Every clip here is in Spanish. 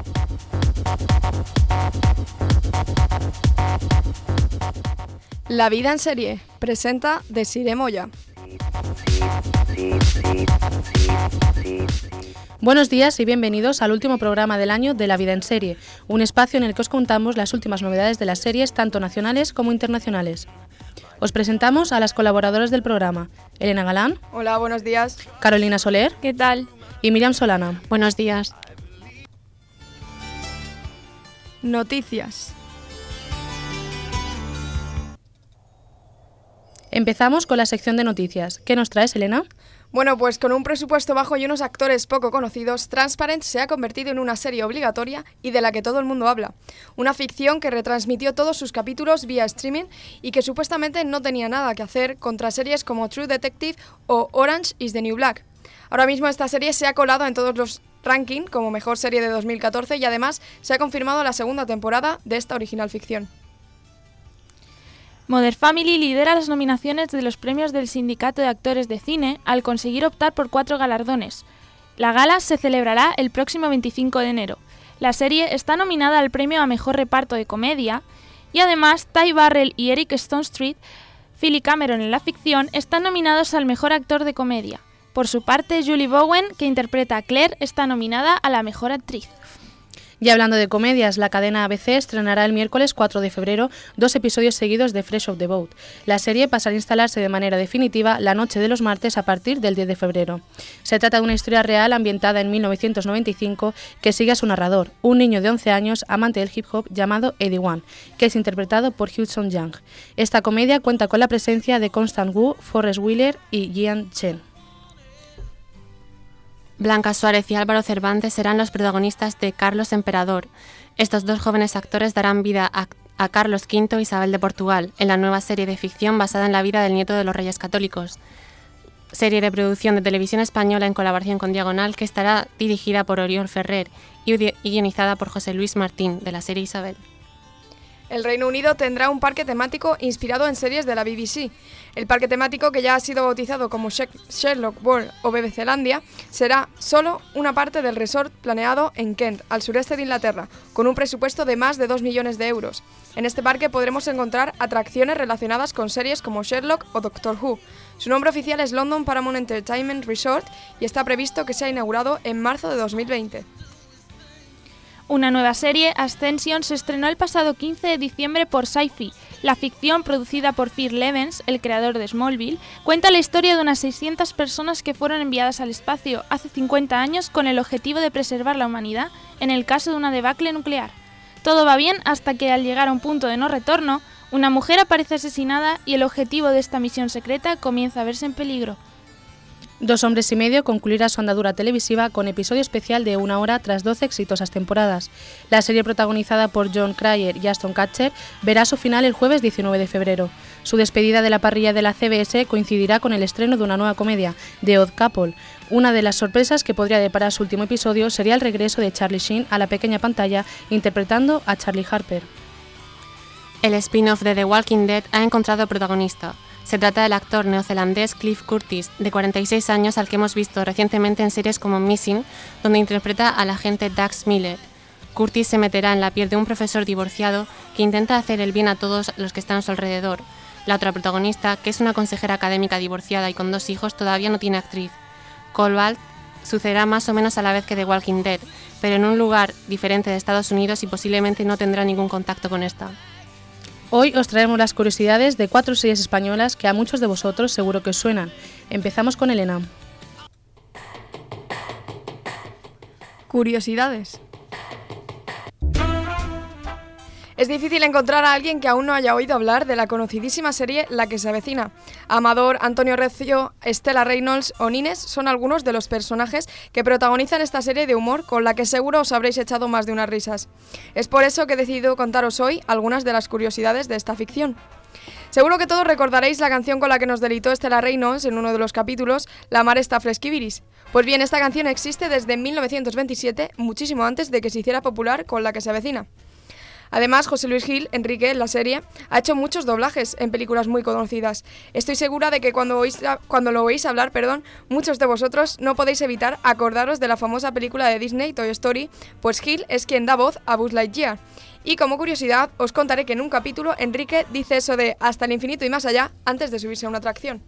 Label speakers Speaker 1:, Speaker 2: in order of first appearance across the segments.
Speaker 1: La vida en serie presenta Desiree Moya.
Speaker 2: Buenos días y bienvenidos al último programa del año de La vida en serie, un espacio en el que os contamos las últimas novedades de las series tanto nacionales como internacionales. Os presentamos a las colaboradoras del programa: Elena Galán.
Speaker 1: Hola, buenos días.
Speaker 2: Carolina Soler.
Speaker 3: ¿Qué tal?
Speaker 2: Y Miriam Solana.
Speaker 3: Buenos días.
Speaker 1: Noticias.
Speaker 2: Empezamos con la sección de noticias. ¿Qué nos traes, Elena?
Speaker 1: Bueno, pues con un presupuesto bajo y unos actores poco conocidos, Transparent se ha convertido en una serie obligatoria y de la que todo el mundo habla. Una ficción que retransmitió todos sus capítulos vía streaming y que supuestamente no tenía nada que hacer contra series como True Detective o Orange is the New Black. Ahora mismo esta serie se ha colado en todos los rankings como mejor serie de 2014 y además se ha confirmado la segunda temporada de esta original ficción.
Speaker 3: Modern Family lidera las nominaciones de los premios del Sindicato de Actores de Cine al conseguir optar por 4 galardones. La gala se celebrará el próximo 25 de enero. La serie está nominada al premio a Mejor Reparto de Comedia y además Ty Burrell y Eric Stonestreet, Philly Cameron en la ficción, están nominados al Mejor Actor de Comedia. Por su parte, Julie Bowen, que interpreta a Claire, está nominada a la Mejor Actriz.
Speaker 2: Y hablando de comedias, la cadena ABC estrenará el miércoles 4 de febrero 2 episodios seguidos de Fresh Off the Boat. La serie pasará a instalarse de manera definitiva la noche de los martes a partir del 10 de febrero. Se trata de una historia real ambientada en 1995 que sigue a su narrador, un niño de 11 años amante del hip hop llamado Eddie One, que es interpretado por Hudson Young. Esta comedia cuenta con la presencia de Constant Wu, Forrest Whitaker y Gian Chen.
Speaker 4: Blanca Suárez y Álvaro Cervantes serán los protagonistas de Carlos Emperador. Estos dos jóvenes actores darán vida a Carlos V, Isabel de Portugal, en la nueva serie de ficción basada en la vida del nieto de los Reyes Católicos. Serie de producción de Televisión Española en colaboración con Diagonal, que estará dirigida por Oriol Ferrer y guionizada por José Luis Martín, de la serie Isabel.
Speaker 1: El Reino Unido tendrá un parque temático inspirado en series de la BBC. El parque temático, que ya ha sido bautizado como Sherlock World o BBClandia, será solo una parte del resort planeado en Kent, al sureste de Inglaterra, con un presupuesto de más de 2 millones de euros. En este parque podremos encontrar atracciones relacionadas con series como Sherlock o Doctor Who. Su nombre oficial es London Paramount Entertainment Resort y está previsto que sea inaugurado en marzo de 2020.
Speaker 3: Una nueva serie, Ascension, se estrenó el pasado 15 de diciembre por Sci-Fi. La ficción, producida por Phil Levens, el creador de Smallville, cuenta la historia de unas 600 personas que fueron enviadas al espacio hace 50 años con el objetivo de preservar la humanidad en el caso de una debacle nuclear. Todo va bien hasta que, al llegar a un punto de no retorno, una mujer aparece asesinada y el objetivo de esta misión secreta comienza a verse en peligro.
Speaker 2: 2 hombres y medio concluirá su andadura televisiva con episodio especial de 1 hora tras 12 exitosas temporadas. La serie, protagonizada por John Cryer y Ashton Kutcher, verá su final el jueves 19 de febrero. Su despedida de la parrilla de la CBS coincidirá con el estreno de una nueva comedia, The Odd Couple. Una de las sorpresas que podría deparar su último episodio sería el regreso de Charlie Sheen a la pequeña pantalla interpretando a Charlie Harper.
Speaker 4: El spin-off de The Walking Dead ha encontrado protagonista. Se trata del actor neozelandés Cliff Curtis, de 46 años, al que hemos visto recientemente en series como Missing, donde interpreta al agente Dax Miller. Curtis se meterá en la piel de un profesor divorciado que intenta hacer el bien a todos los que están a su alrededor. La otra protagonista, que es una consejera académica divorciada y con 2 hijos, todavía no tiene actriz. Cobalt sucederá más o menos a la vez que The Walking Dead, pero en un lugar diferente de Estados Unidos y posiblemente no tendrá ningún contacto con esta.
Speaker 2: Hoy os traemos las curiosidades de 4 series españolas que a muchos de vosotros seguro que os suenan. Empezamos con Elena.
Speaker 1: Curiosidades. Es difícil encontrar a alguien que aún no haya oído hablar de la conocidísima serie La que se avecina. Amador, Antonio Recio, Estela Reynolds o Nines son algunos de los personajes que protagonizan esta serie de humor con la que seguro os habréis echado más de unas risas. Es por eso que he decidido contaros hoy algunas de las curiosidades de esta ficción. Seguro que todos recordaréis la canción con la que nos deleitó Estela Reynolds en uno de los capítulos, La mar está fresquiviris. Pues bien, esta canción existe desde 1927, muchísimo antes de que se hiciera popular con La que se avecina. Además, José Luis Gil, Enrique, en la serie, ha hecho muchos doblajes en películas muy conocidas. Estoy segura de que cuando lo oís hablar, muchos de vosotros no podéis evitar acordaros de la famosa película de Disney, Toy Story, pues Gil es quien da voz a Buzz Lightyear. Y como curiosidad, os contaré que en un capítulo Enrique dice eso de hasta el infinito y más allá antes de subirse a una atracción.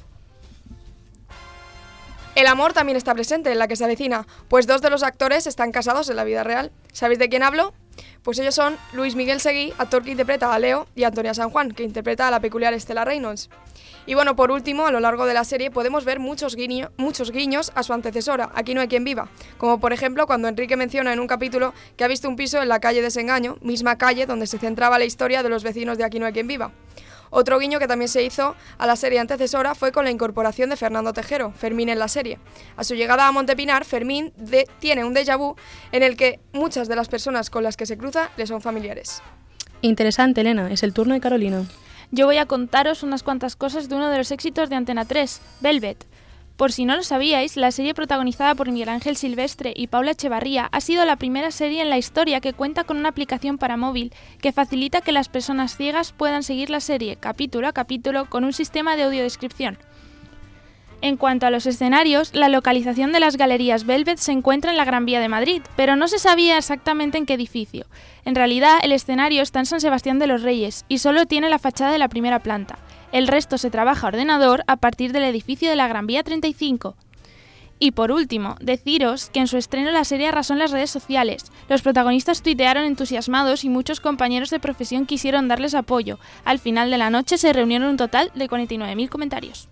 Speaker 1: El amor también está presente en la que se avecina, pues 2 de los actores están casados en la vida real. ¿Sabéis de quién hablo? Pues ellos son Luis Miguel Seguí, actor que interpreta a Leo, y Antonia San Juan, que interpreta a la peculiar Estela Reynolds. Y bueno, por último, a lo largo de la serie podemos ver muchos guiños a su antecesora, Aquí no hay quien viva, como por ejemplo cuando Enrique menciona en un capítulo que ha visto un piso en la calle Desengaño, misma calle donde se centraba la historia de los vecinos de Aquí no hay quien viva. Otro guiño que también se hizo a la serie antecesora fue con la incorporación de Fernando Tejero, Fermín en la serie. A su llegada a Montepinar, Fermín tiene un déjà vu en el que muchas de las personas con las que se cruza le son familiares.
Speaker 2: Interesante, Elena. Es el turno de Carolina.
Speaker 3: Yo voy a contaros unas cuantas cosas de uno de los éxitos de Antena 3, Velvet. Por si no lo sabíais, la serie protagonizada por Miguel Ángel Silvestre y Paula Echevarría ha sido la primera serie en la historia que cuenta con una aplicación para móvil que facilita que las personas ciegas puedan seguir la serie capítulo a capítulo con un sistema de audiodescripción. En cuanto a los escenarios, la localización de las galerías Velvet se encuentra en la Gran Vía de Madrid, pero no se sabía exactamente en qué edificio. En realidad, el escenario está en San Sebastián de los Reyes y solo tiene la fachada de la primera planta. El resto se trabaja a ordenador a partir del edificio de la Gran Vía 35. Y por último, deciros que en su estreno la serie arrasó en las redes sociales. Los protagonistas tuitearon entusiasmados y muchos compañeros de profesión quisieron darles apoyo. Al final de la noche se reunieron un total de 49.000 comentarios.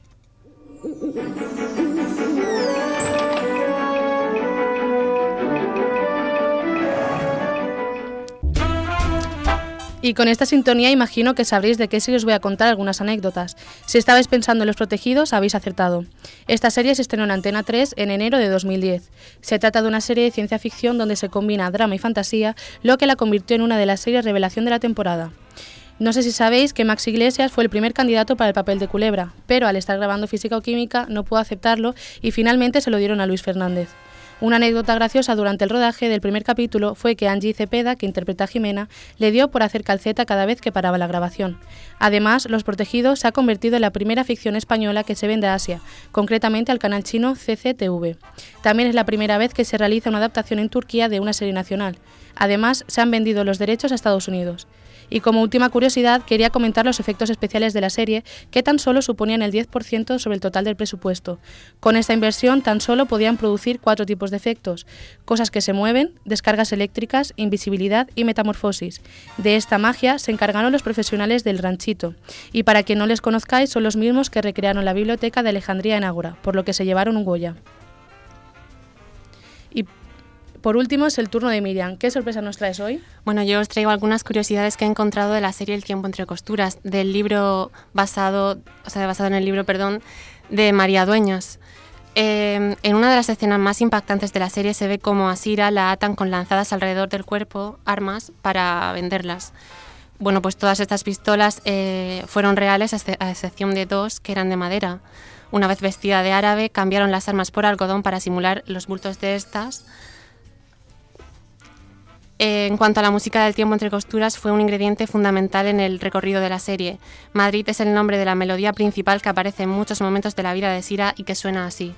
Speaker 2: Y con esta sintonía imagino que sabréis de qué serie os voy a contar algunas anécdotas. Si estabais pensando en Los Protegidos, habéis acertado. Esta serie se estrenó en Antena 3 en enero de 2010. Se trata de una serie de ciencia ficción donde se combina drama y fantasía, lo que la convirtió en una de las series revelación de la temporada. No sé si sabéis que Max Iglesias fue el primer candidato para el papel de Culebra, pero al estar grabando Física o Química no pudo aceptarlo y finalmente se lo dieron a Luis Fernández. Una anécdota graciosa durante el rodaje del primer capítulo fue que Angie Cepeda, que interpreta a Jimena, le dio por hacer calceta cada vez que paraba la grabación. Además, Los Protegidos se ha convertido en la primera ficción española que se vende a Asia, concretamente al canal chino CCTV. También es la primera vez que se realiza una adaptación en Turquía de una serie nacional. Además, se han vendido los derechos a Estados Unidos. Y como última curiosidad, quería comentar los efectos especiales de la serie, que tan solo suponían el 10% sobre el total del presupuesto. Con esta inversión tan solo podían producir 4 tipos de efectos: cosas que se mueven, descargas eléctricas, invisibilidad y metamorfosis. De esta magia se encargaron los profesionales del Ranchito. Y para quien no les conozcáis, son los mismos que recrearon la biblioteca de Alejandría en Ágora, por lo que se llevaron un Goya. Y por último es el turno de Miriam. ¿Qué sorpresa nos traes hoy?
Speaker 4: Bueno, yo os traigo algunas curiosidades que he encontrado de la serie El tiempo entre costuras, del libro basado en el libro, de María Dueñas. En una de las escenas más impactantes de la serie se ve cómo a Sira la atan con lanzadas alrededor del cuerpo, armas, para venderlas. Bueno, pues todas estas pistolas fueron reales a excepción de 2 que eran de madera. Una vez vestida de árabe, cambiaron las armas por algodón para simular los bultos de estas. En cuanto a la música del tiempo entre costuras, fue un ingrediente fundamental en el recorrido de la serie. Madrid es el nombre de la melodía principal que aparece en muchos momentos de la vida de Sira y que suena así.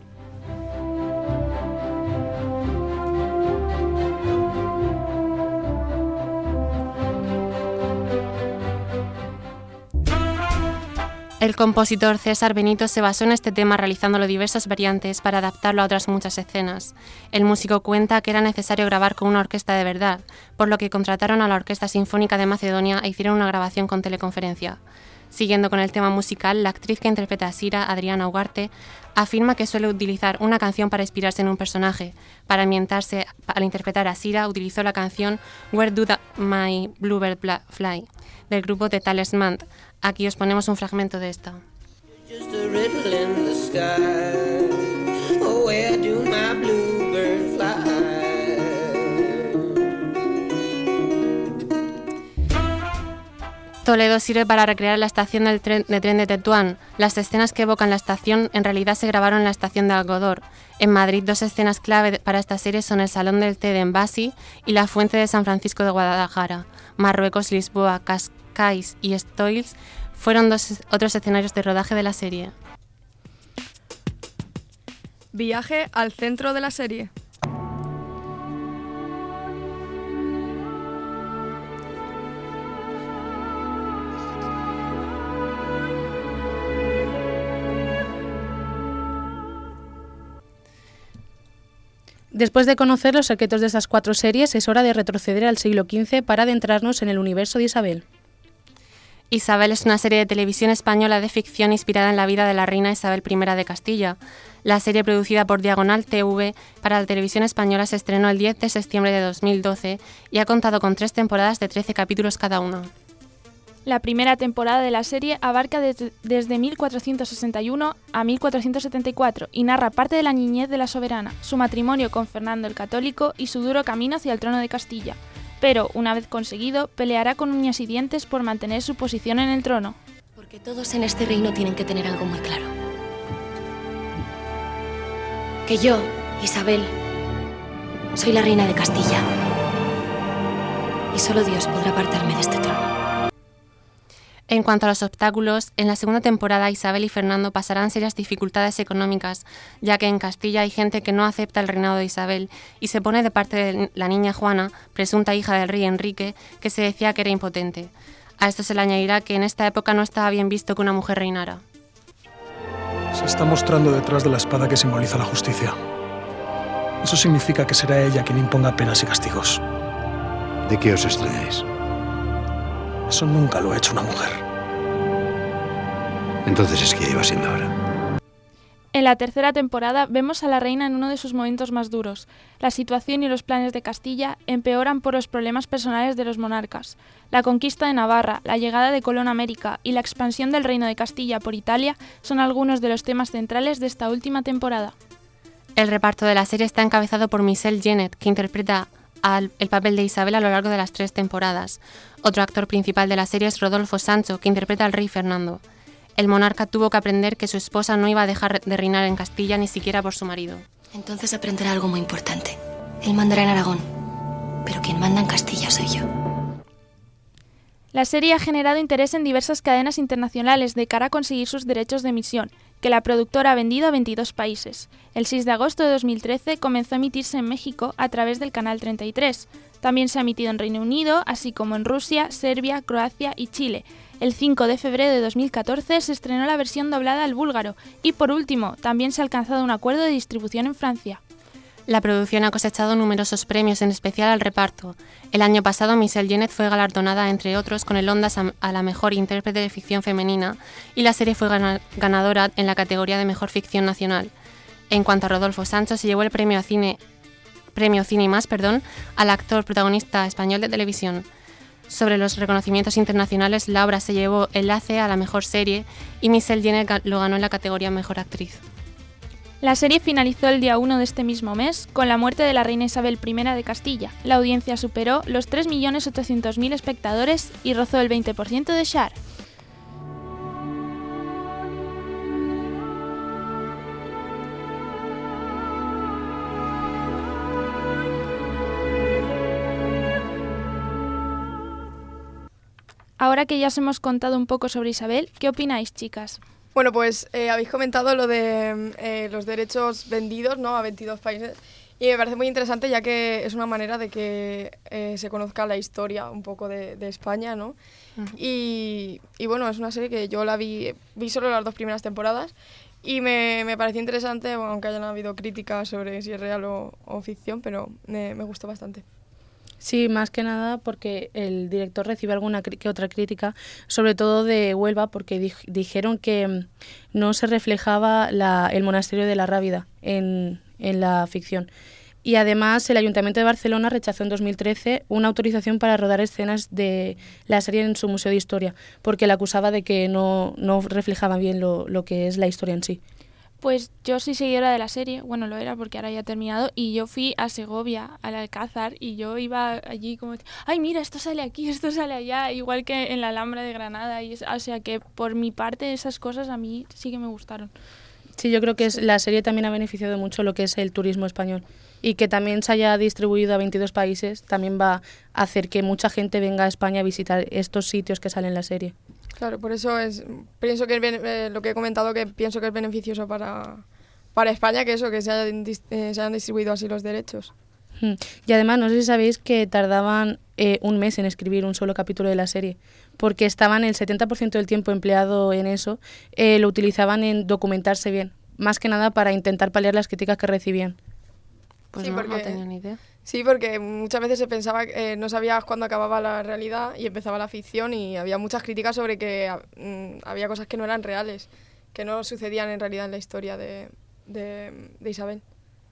Speaker 4: El compositor César Benito se basó en este tema realizándolo diversas variantes para adaptarlo a otras muchas escenas. El músico cuenta que era necesario grabar con una orquesta de verdad, por lo que contrataron a la Orquesta Sinfónica de Macedonia e hicieron una grabación con teleconferencia. Siguiendo con el tema musical, la actriz que interpreta a Sira, Adriana Ugarte, afirma que suele utilizar una canción para inspirarse en un personaje. Para ambientarse al interpretar a Sira, utilizó la canción Where Do My Bluebird Fly, del grupo The Talisman. Aquí os ponemos un fragmento de esta. Toledo sirve para recrear la estación de tren de Tetuán. Las escenas que evocan la estación en realidad se grabaron en la estación de Algodor. En Madrid, 2 escenas clave para esta serie son el Salón del Té de Envasi y la Fuente de San Francisco de Guadalajara. Marruecos, Lisboa, Cascais y Estoils fueron otros escenarios de rodaje de la serie.
Speaker 1: Viaje al centro de la serie.
Speaker 2: Después de conocer los secretos de estas 4 series, es hora de retroceder al siglo XV para adentrarnos en el universo de Isabel.
Speaker 4: Isabel es una serie de televisión española de ficción inspirada en la vida de la reina Isabel I de Castilla. La serie, producida por Diagonal TV para la televisión española, se estrenó el 10 de septiembre de 2012 y ha contado con 3 temporadas de 13 capítulos cada una.
Speaker 3: La primera temporada de la serie abarca desde 1461 a 1474 y narra parte de la niñez de la soberana, su matrimonio con Fernando el Católico y su duro camino hacia el trono de Castilla. Pero, una vez conseguido, peleará con uñas y dientes por mantener su posición en el trono.
Speaker 5: Porque todos en este reino tienen que tener algo muy claro. Que yo, Isabel, soy la reina de Castilla. Y solo Dios podrá apartarme de este trono.
Speaker 4: En cuanto a los obstáculos, en la segunda temporada Isabel y Fernando pasarán serias dificultades económicas, ya que en Castilla hay gente que no acepta el reinado de Isabel y se pone de parte de la niña Juana, presunta hija del rey Enrique, que se decía que era impotente. A esto se le añadirá que en esta época no estaba bien visto que una mujer reinara.
Speaker 6: Se está mostrando detrás de la espada que simboliza la justicia. Eso significa que será ella quien imponga penas y castigos.
Speaker 7: ¿De qué os extrañáis?
Speaker 6: Eso nunca lo ha hecho una mujer.
Speaker 7: Entonces es que ya iba siendo hora.
Speaker 3: En la tercera temporada vemos a la reina en uno de sus momentos más duros. La situación y los planes de Castilla empeoran por los problemas personales de los monarcas. La conquista de Navarra, la llegada de Colón a América y la expansión del reino de Castilla por Italia son algunos de los temas centrales de esta última temporada.
Speaker 4: El reparto de la serie está encabezado por Michelle Jenner, que interpreta el papel de Isabel a lo largo de las 3 temporadas. Otro actor principal de la serie es Rodolfo Sancho, que interpreta al rey Fernando. El monarca tuvo que aprender que su esposa no iba a dejar de reinar en Castilla ni siquiera por su marido.
Speaker 5: Entonces aprenderá algo muy importante. Él mandará en Aragón, pero quien manda en Castilla soy yo.
Speaker 3: La serie ha generado interés en diversas cadenas internacionales de cara a conseguir sus derechos de emisión, que la productora ha vendido a 22 países. El 6 de agosto de 2013 comenzó a emitirse en México a través del canal 33. También se ha emitido en Reino Unido, así como en Rusia, Serbia, Croacia y Chile. El 5 de febrero de 2014 se estrenó la versión doblada al búlgaro y, por último, también se ha alcanzado un acuerdo de distribución en Francia.
Speaker 4: La producción ha cosechado numerosos premios, en especial al reparto. El año pasado, Michelle Jenner fue galardonada, entre otros, con el Ondas a la mejor intérprete de ficción femenina y la serie fue ganadora en la categoría de mejor ficción nacional. En cuanto a Rodolfo Sancho, se llevó el premio Cine y Más, al actor protagonista español de televisión. Sobre los reconocimientos internacionales, la obra se llevó el ACE a la mejor serie y Michelle Jenner lo ganó en la categoría mejor actriz.
Speaker 3: La serie finalizó el día 1 de este mismo mes con la muerte de la reina Isabel I de Castilla. La audiencia superó los 3.800.000 espectadores y rozó el 20% de share. Ahora que ya os hemos contado un poco sobre Isabel, ¿qué opináis, chicas?
Speaker 1: Bueno, pues habéis comentado lo de los derechos vendidos, ¿no?, a 22 países, y me parece muy interesante, ya que es una manera de que se conozca la historia un poco de España, ¿no? Uh-huh. Y bueno, es una serie que yo la vi solo las 2 primeras temporadas y me pareció interesante, aunque hayan habido críticas sobre si es real o ficción, pero me gustó bastante.
Speaker 2: Sí, más que nada porque el director recibe alguna que otra crítica, sobre todo de Huelva, porque dijeron que no se reflejaba el monasterio de la Rábida en la ficción. Y además el Ayuntamiento de Barcelona rechazó en 2013 una autorización para rodar escenas de la serie en su Museo de Historia, porque la acusaba de que no reflejaba bien lo que es la historia en sí.
Speaker 3: Pues yo soy seguidora de la serie, bueno, lo era porque ahora ya ha terminado, y yo fui a Segovia, al Alcázar, y yo iba allí como, ay, mira, esto sale aquí, esto sale allá, igual que en la Alhambra de Granada, o sea que por mi parte esas cosas a mí sí que me gustaron.
Speaker 2: Sí, yo creo que la serie también ha beneficiado mucho lo que es el turismo español, y que también se haya distribuido a 22 países también va a hacer que mucha gente venga a España a visitar estos sitios que salen en la serie.
Speaker 1: Claro, por eso pienso que lo que he comentado, que pienso que es beneficioso para España, que eso, que se hayan distribuido así los derechos.
Speaker 2: Y además, no sé si sabéis que tardaban un mes en escribir un solo capítulo de la serie, porque estaban el 70% del tiempo empleado en eso, lo utilizaban en documentarse bien, más que nada para intentar paliar las críticas que recibían.
Speaker 4: Pues
Speaker 1: sí,
Speaker 4: no tenía ni idea.
Speaker 1: Sí, porque muchas veces se pensaba que no sabías cuándo acababa la realidad y empezaba la ficción, y había muchas críticas sobre que había cosas que no eran reales, que no sucedían en realidad en la historia de Isabel.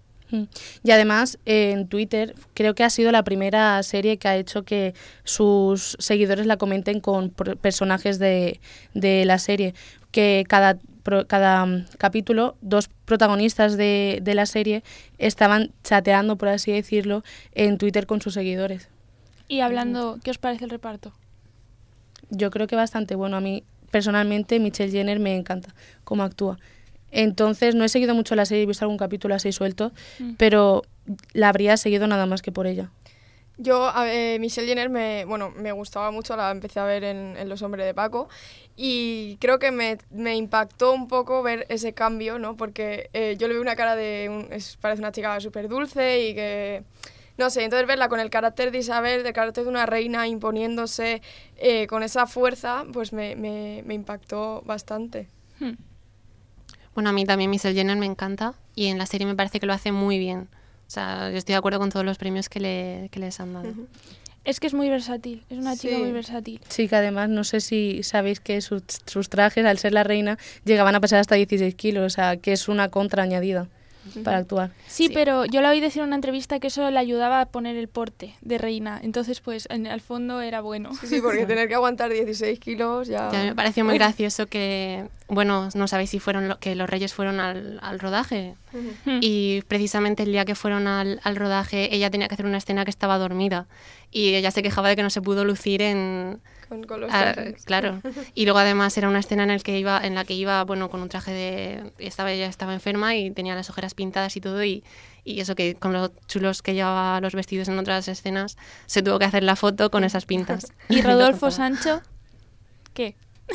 Speaker 2: Y además en Twitter creo que ha sido la primera serie que ha hecho que sus seguidores la comenten con personajes de la serie, que cada capítulo 2 protagonistas de la serie estaban chateando, por así decirlo, en Twitter con sus seguidores.
Speaker 3: Y hablando, ¿qué os parece el reparto?
Speaker 2: Yo creo que bastante bueno. A mí personalmente Michelle Jenner me encanta cómo actúa. Entonces no he seguido mucho la serie, he visto algún capítulo así suelto, pero la habría seguido nada más que por ella.
Speaker 1: Yo, Michelle Jenner me gustaba mucho, la empecé a ver en Los Hombres de Paco, y creo que me impactó un poco ver ese cambio, ¿no? Porque yo le veo una cara parece una chica súper dulce y que, no sé, entonces verla con el carácter de Isabel, el carácter de una reina imponiéndose con esa fuerza, pues me impactó bastante.
Speaker 4: Bueno, a mí también Michelle Jenner me encanta y en la serie me parece que lo hace muy bien. O sea, yo estoy de acuerdo con todos los premios que les han dado.
Speaker 3: Es que es muy versátil, es una chica muy versátil.
Speaker 2: Sí, que además no sé si sabéis que sus trajes, al ser la reina, llegaban a pesar hasta 16 kilos, o sea, que es una contra añadida para actuar.
Speaker 3: Sí, pero yo la oí decir en una entrevista que eso le ayudaba a poner el porte de reina, entonces pues al fondo era bueno.
Speaker 1: Sí, porque tener que aguantar 16 kilos ya...
Speaker 4: Ya me pareció muy gracioso que, bueno, no sabéis si que los reyes fueron al rodaje y precisamente el día que fueron al rodaje ella tenía que hacer una escena que estaba dormida y ella se quejaba de que no se pudo lucir
Speaker 1: con los trajes.
Speaker 4: Claro. Y luego además era una escena en la que iba bueno, con un traje ella estaba enferma y tenía las ojeras pintadas y todo y eso que con los chulos que llevaba los vestidos en otras escenas se tuvo que hacer la foto con esas pintas.
Speaker 3: ¿Y Rodolfo Sancho? ¿Qué?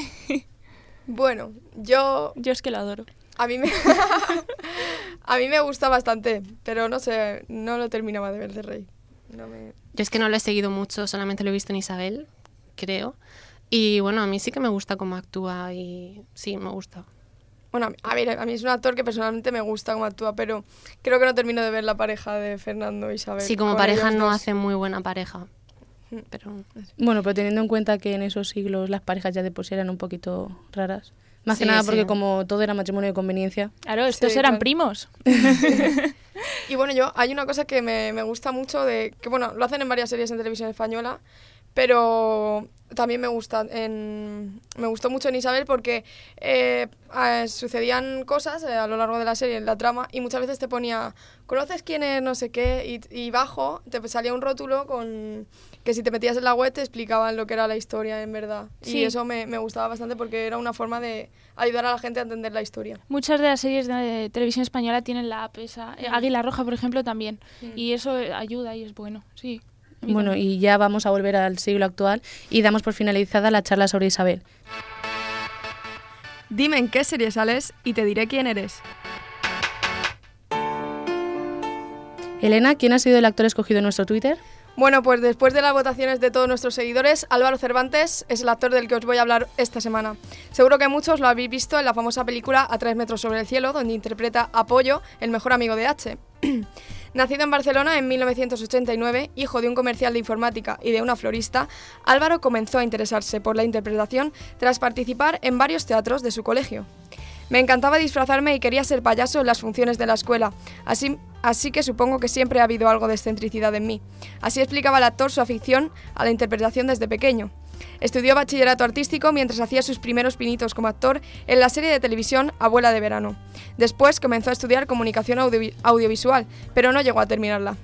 Speaker 1: Bueno, yo
Speaker 3: es que lo adoro.
Speaker 1: A mí me gusta bastante, pero no sé, no lo terminaba de ver de rey.
Speaker 4: Yo es que no lo he seguido mucho, solamente lo he visto en Isabel, creo. Y bueno, a mí sí que me gusta cómo actúa y sí, me gusta.
Speaker 1: Bueno, a ver, a mí es un actor que personalmente me gusta cómo actúa, pero creo que no termino de ver la pareja de Fernando e Isabel.
Speaker 4: Sí, como pareja no hace muy buena pareja. Pero...
Speaker 2: Bueno, pero teniendo en cuenta que en esos siglos las parejas ya de por sí eran un poquito raras. Más que nada porque como todo era matrimonio de conveniencia.
Speaker 3: Claro, estos eran primos.
Speaker 1: Y bueno, hay una cosa que me gusta mucho que bueno, lo hacen en varias series en televisión española, pero también me gustó mucho en Isabel porque sucedían cosas a lo largo de la serie, en la trama, y muchas veces te ponía, ¿conoces quién es no sé qué? Y bajo te salía un rótulo con que si te metías en la web te explicaban lo que era la historia en verdad. Sí. Y eso me gustaba bastante porque era una forma de ayudar a la gente a entender la historia.
Speaker 3: Muchas de las series de televisión española tienen la app esa. Águila Roja, por ejemplo, también. Y eso ayuda y es bueno, sí.
Speaker 2: Bueno, y ya vamos a volver al siglo actual y damos por finalizada la charla sobre Isabel.
Speaker 1: Dime en qué serie sales y te diré quién eres.
Speaker 2: Elena, ¿quién ha sido el actor escogido en nuestro Twitter?
Speaker 1: Bueno, pues después de las votaciones de todos nuestros seguidores, Álvaro Cervantes es el actor del que os voy a hablar esta semana. Seguro que muchos lo habéis visto en la famosa película A 3 metros sobre el cielo, donde interpreta a Pollo, el mejor amigo de H. Nacido en Barcelona en 1989, hijo de un comercial de informática y de una florista, Álvaro comenzó a interesarse por la interpretación tras participar en varios teatros de su colegio. Me encantaba disfrazarme y quería ser payaso en las funciones de la escuela, así que supongo que siempre ha habido algo de excentricidad en mí. Así explicaba el actor su afición a la interpretación desde pequeño. Estudió bachillerato artístico mientras hacía sus primeros pinitos como actor en la serie de televisión Abuela de verano. Después comenzó a estudiar comunicación audiovisual, pero no llegó a terminarla.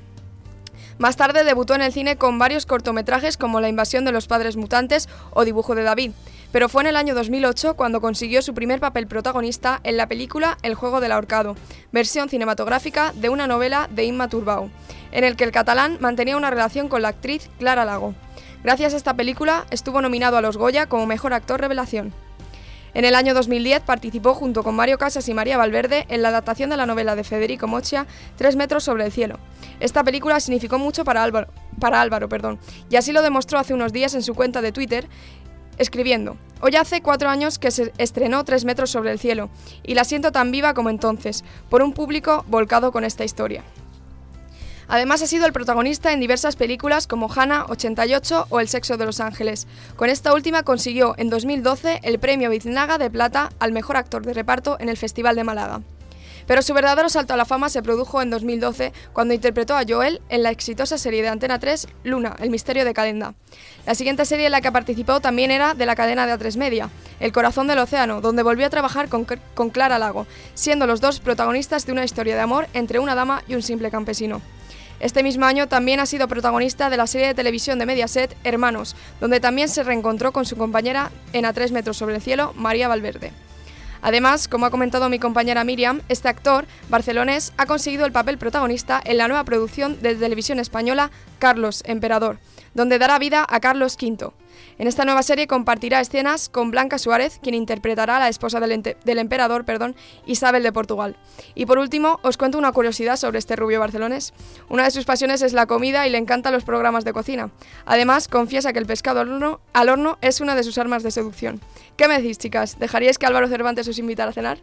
Speaker 1: Más tarde debutó en el cine con varios cortometrajes como La invasión de los padres mutantes o Dibujo de David, pero fue en el año 2008 cuando consiguió su primer papel protagonista en la película El juego del ahorcado, versión cinematográfica de una novela de Imma Turbau, en el que el catalán mantenía una relación con la actriz Clara Lago. Gracias a esta película estuvo nominado a los Goya como Mejor Actor Revelación. En el año 2010 participó junto con Mario Casas y María Valverde en la adaptación de la novela de Federico Moccia, 3 metros sobre el cielo. Esta película significó mucho para Álvaro, y así lo demostró hace unos días en su cuenta de Twitter, escribiendo: «Hoy hace 4 años que se estrenó 3 metros sobre el cielo, y la siento tan viva como entonces, por un público volcado con esta historia». Además ha sido el protagonista en diversas películas como Hannah, 88 o El sexo de los ángeles. Con esta última consiguió en 2012 el premio Biznaga de Plata al mejor actor de reparto en el Festival de Málaga. Pero su verdadero salto a la fama se produjo en 2012 cuando interpretó a Joel en la exitosa serie de Antena 3 Luna, el misterio de Calenda. La siguiente serie en la que participó también era de la cadena de A3 Media, El corazón del océano, donde volvió a trabajar con Clara Lago, siendo los dos protagonistas de una historia de amor entre una dama y un simple campesino. Este mismo año también ha sido protagonista de la serie de televisión de Mediaset Hermanos, donde también se reencontró con su compañera en A 3 metros sobre el cielo, María Valverde. Además, como ha comentado mi compañera Miriam, este actor barcelonés ha conseguido el papel protagonista en la nueva producción de televisión española Carlos, Emperador, donde dará vida a Carlos V. En esta nueva serie compartirá escenas con Blanca Suárez, quien interpretará a la esposa del emperador, Isabel de Portugal. Y por último, os cuento una curiosidad sobre este rubio barcelonés. Una de sus pasiones es la comida y le encantan los programas de cocina. Además, confiesa que el pescado al horno es una de sus armas de seducción. ¿Qué me decís, chicas? ¿Dejaríais que Álvaro Cervantes os invitara a cenar?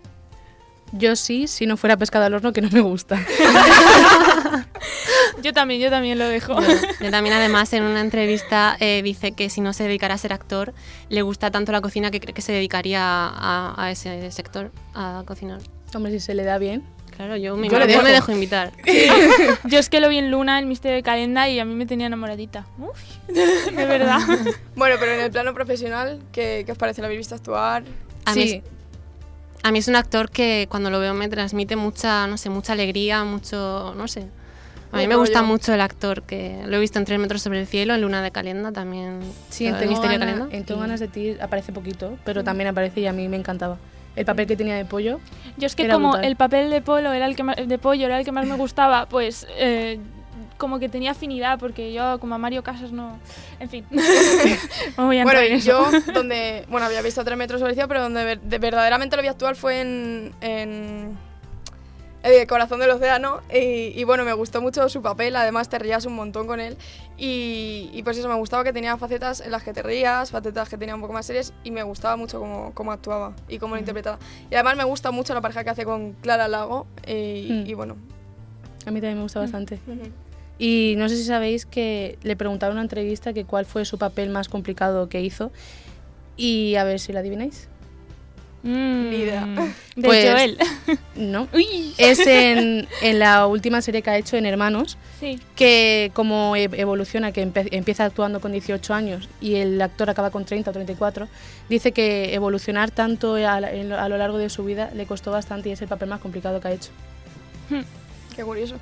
Speaker 2: Yo sí, si no fuera pescado al horno, que no me gusta.
Speaker 3: Yo también lo dejo.
Speaker 4: Yo también, además, en una entrevista dice que si no se dedicara a ser actor, le gusta tanto la cocina que cree que se dedicaría a ese sector, a cocinar.
Speaker 2: Hombre, si se le da bien.
Speaker 4: Claro, yo me dejo invitar.
Speaker 3: Sí. Yo es que lo vi en Luna, el misterio de Calenda, y a mí me tenía enamoradita. Uf, de verdad.
Speaker 1: Bueno, pero en el plano profesional, ¿qué os parece? ¿Lo habéis visto actuar?
Speaker 4: A mí es un actor que cuando lo veo me transmite mucha alegría, A mí me gusta mucho el actor, que lo he visto en 3 metros sobre el cielo, en Luna de Calenda también.
Speaker 2: Sí, en Tengo ganas de ti aparece poquito, pero también aparece y a mí me encantaba. El papel que tenía de pollo.
Speaker 3: Yo es que como brutal. El papel de pollo era el que más me gustaba, pues como que tenía afinidad, porque yo como a Mario Casas no... En fin. No voy a entrar en eso.
Speaker 1: Yo había visto 3 metros sobre el cielo, pero donde verdaderamente lo vi actuar fue en El corazón del océano, y bueno, me gustó mucho su papel. Además te reías un montón con él y pues eso, me gustaba que tenía facetas en las que te reías, facetas que tenía un poco más serias, y me gustaba mucho cómo actuaba y cómo lo interpretaba. Y además me gusta mucho la pareja que hace con Clara Lago, y bueno.
Speaker 2: A mí también me gusta bastante. Y no sé si sabéis que le preguntaron en una entrevista que cuál fue su papel más complicado que hizo, y a ver si lo adivináis.
Speaker 1: Ni idea.
Speaker 3: De Joel.
Speaker 2: No. Uy. Es en la última serie que ha hecho, en Hermanos, sí. Que como evoluciona, que empieza actuando con 18 años y el actor acaba con 30 o 34, dice que evolucionar tanto a lo largo de su vida le costó bastante y es el papel más complicado que ha hecho.
Speaker 1: Qué curioso.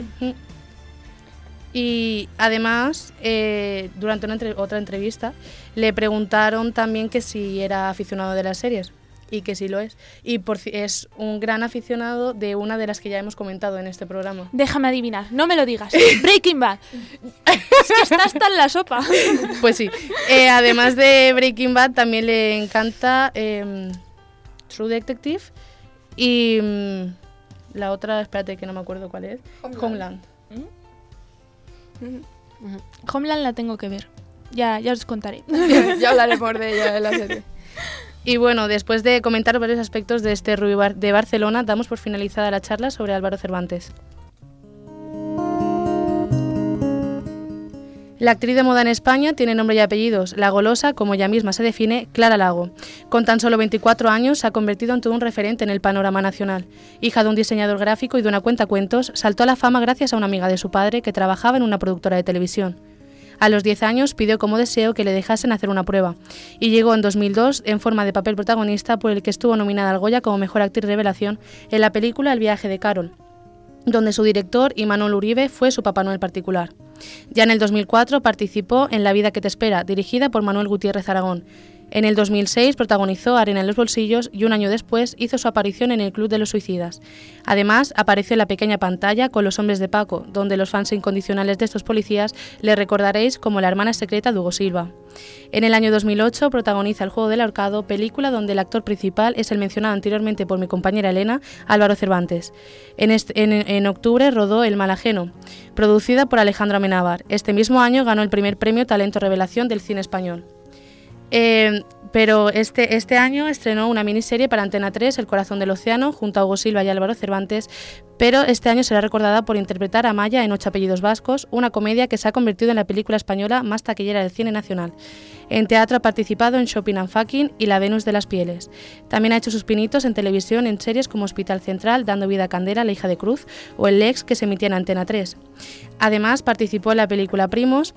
Speaker 2: Y además, durante otra entrevista, le preguntaron también que si era aficionado de las series. Y que sí lo es. Y es un gran aficionado de una de las que ya hemos comentado en este programa.
Speaker 3: Déjame adivinar, no me lo digas. Breaking Bad. Es que está hasta en la sopa.
Speaker 2: Pues sí. Además de Breaking Bad, también le encanta True Detective. Y la otra, espérate que no me acuerdo cuál es. Homeland.
Speaker 3: Homeland la tengo que ver. Ya os contaré.
Speaker 1: Ya hablaremos de ella en la serie.
Speaker 2: Y bueno, después de comentar varios aspectos de este rubio de Barcelona, damos por finalizada la charla sobre Álvaro Cervantes. La actriz de moda en España tiene nombre y apellidos. La golosa, como ella misma se define, Clara Lago. Con tan solo 24 años se ha convertido en todo un referente en el panorama nacional. Hija de un diseñador gráfico y de una cuentacuentos, saltó a la fama gracias a una amiga de su padre que trabajaba en una productora de televisión. A los 10 años pidió como deseo que le dejasen hacer una prueba y llegó en 2002 en forma de papel protagonista por el que estuvo nominada al Goya como Mejor Actriz Revelación en la película El viaje de Carol, donde su director, Imanol Uribe, fue su Papá Noel particular. Ya en el 2004 participó en La vida que te espera, dirigida por Manuel Gutiérrez Aragón. En el 2006 protagonizó Arena en los bolsillos y un año después hizo su aparición en El Club de los Suicidas. Además, apareció en la pequeña pantalla con Los hombres de Paco, donde los fans incondicionales de estos policías le recordaréis como la hermana secreta de Hugo Silva. En el año 2008 protagoniza El juego del ahorcado, película donde el actor principal es el mencionado anteriormente por mi compañera Elena, Álvaro Cervantes. En octubre rodó El mal ajeno, producida por Alejandro Amenábar. Este mismo año ganó el primer premio Talento Revelación del cine español. Pero este año estrenó una miniserie para Antena 3, El corazón del océano, junto a Hugo Silva y Álvaro Cervantes, pero este año será recordada por interpretar a Maya en 8 apellidos vascos, una comedia que se ha convertido en la película española más taquillera del cine nacional. En teatro ha participado en Shopping and Fucking y La Venus de las Pieles. También ha hecho sus pinitos en televisión en series como Hospital Central, Dando vida a Candela, La hija de Cruz o El Lex, que se emitía en Antena 3. Además participó en la película Primos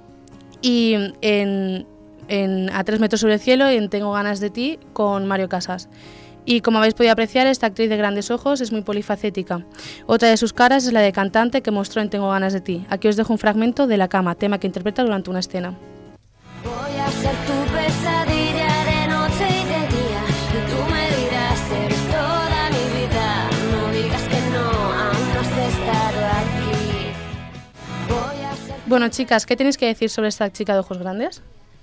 Speaker 2: y en A 3 metros sobre el cielo y en Tengo ganas de ti con Mario Casas. Y como habéis podido apreciar, esta actriz de grandes ojos es muy polifacética. Otra de sus caras es la de cantante que mostró en Tengo ganas de ti. Aquí os dejo un fragmento de La cama, tema que interpreta durante una escena.
Speaker 8: Voy a ser tu pesadilla de noche y de día y tú me dirás ser toda mi vida. No digas que no, aún no has estado aquí. Voy a ser...
Speaker 2: Bueno, chicas, ¿qué tenéis que decir sobre esta chica de ojos grandes?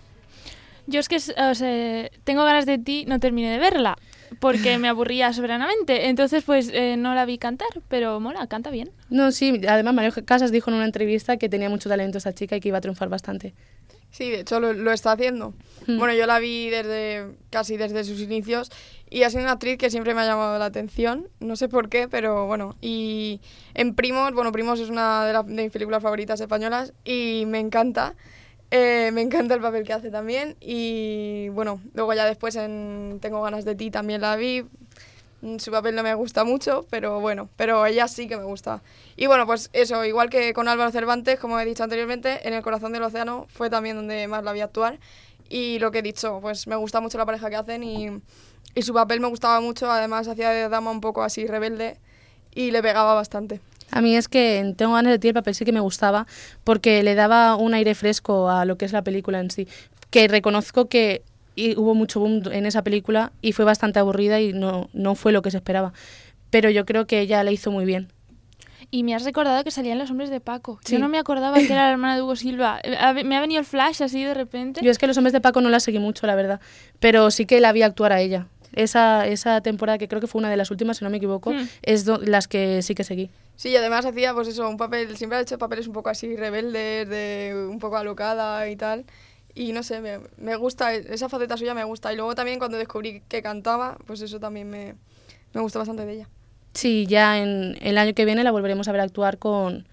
Speaker 3: Yo es que Tengo ganas de ti, no terminé de verla porque me aburría soberanamente. Entonces, pues no la vi cantar, pero mola, canta bien.
Speaker 2: No, sí, además Mario Casas dijo en una entrevista que tenía mucho talento esta chica y que iba a triunfar bastante.
Speaker 1: Sí, de hecho lo está haciendo. Bueno, yo la vi casi desde sus inicios y ha sido una actriz que siempre me ha llamado la atención, no sé por qué, pero bueno. Y en Primos, Primos es una de mis películas favoritas españolas y me encanta. Me encanta el papel que hace también y bueno, luego ya después en Tengo ganas de ti también la vi. Su papel no me gusta mucho, pero bueno, pero ella sí que me gusta. Y bueno, pues eso, igual que con Álvaro Cervantes, como he dicho anteriormente, en El corazón del océano fue también donde más la vi actuar. Y lo que he dicho, pues me gusta mucho la pareja que hacen y su papel me gustaba mucho, además hacía de dama un poco así rebelde y le pegaba bastante.
Speaker 2: A mí es que en Tengo ganas de ti el papel sí que me gustaba porque le daba un aire fresco a lo que es la película en sí, que reconozco que hubo mucho boom en esa película y fue bastante aburrida y no fue lo que se esperaba, pero yo creo que ella la hizo muy bien.
Speaker 3: Y me has recordado que salían Los hombres de Paco.
Speaker 2: Sí.
Speaker 3: Yo no me acordaba que era la hermana de Hugo Silva. Me ha venido el flash así de repente.
Speaker 2: Yo es que Los hombres de Paco no la seguí mucho, la verdad, pero sí que la vi actuar a ella. Esa temporada, que creo que fue una de las últimas, si no me equivoco, es las que sí que seguí.
Speaker 1: Sí, y además hacía pues eso, un papel, siempre ha hecho papeles un poco así rebeldes, un poco alocada y tal. Y no sé, me gusta, esa faceta suya me gusta. Y luego también cuando descubrí que cantaba, pues eso también me gustó bastante de ella. Sí, ya en el año que viene la volveremos a ver actuar con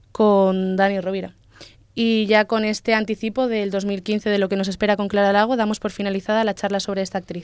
Speaker 1: Dani Rovira. Y ya con este anticipo del 2015 de lo que nos espera con Clara Lago, damos por finalizada la charla sobre esta actriz.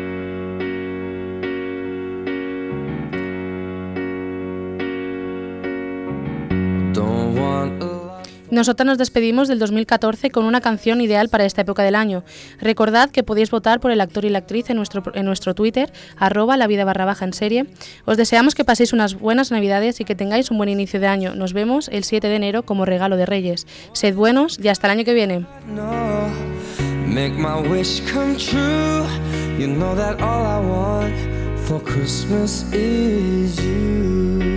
Speaker 1: Nosotras nos despedimos del 2014 con una canción ideal para esta época del año. Recordad que podéis votar por el actor y la actriz en nuestro Twitter, @lavida_en serie. Os deseamos que paséis unas buenas navidades y que tengáis un buen inicio de año. Nos vemos el 7 de enero como regalo de Reyes. Sed buenos y hasta el año que viene. Make my wish come true. You know that all I want for Christmas is you.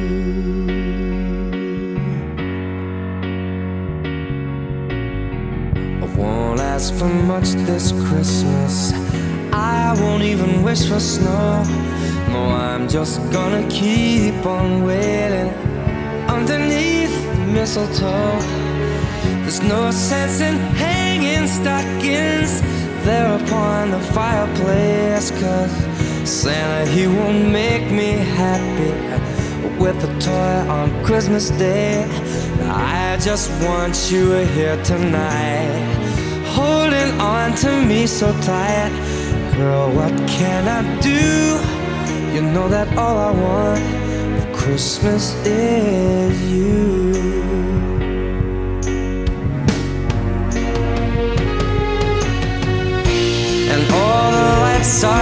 Speaker 1: Won't ask for much this Christmas. I won't even wish for snow. No, I'm just gonna keep on waiting underneath the mistletoe. There's no sense in hanging stockings there upon the fireplace, 'cause Santa, he won't make me happy with a toy on Christmas Day. I just want you here tonight, holding on to me so tight. Girl, what can I do? You know that all I want for Christmas is you.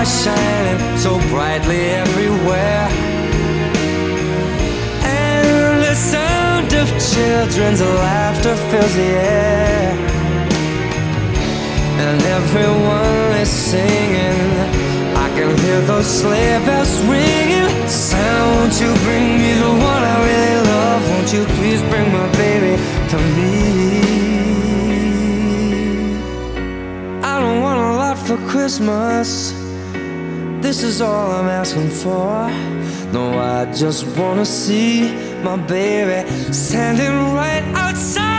Speaker 9: stars shining so brightly everywhere, and the sound of children's laughter fills the air, and everyone is singing. I can hear those sleigh bells ringing. Santa, won't you bring me the one I really love? Won't you please bring my baby to me? I don't want a lot for Christmas. This is all I'm asking for. No, I just wanna see my baby standing right outside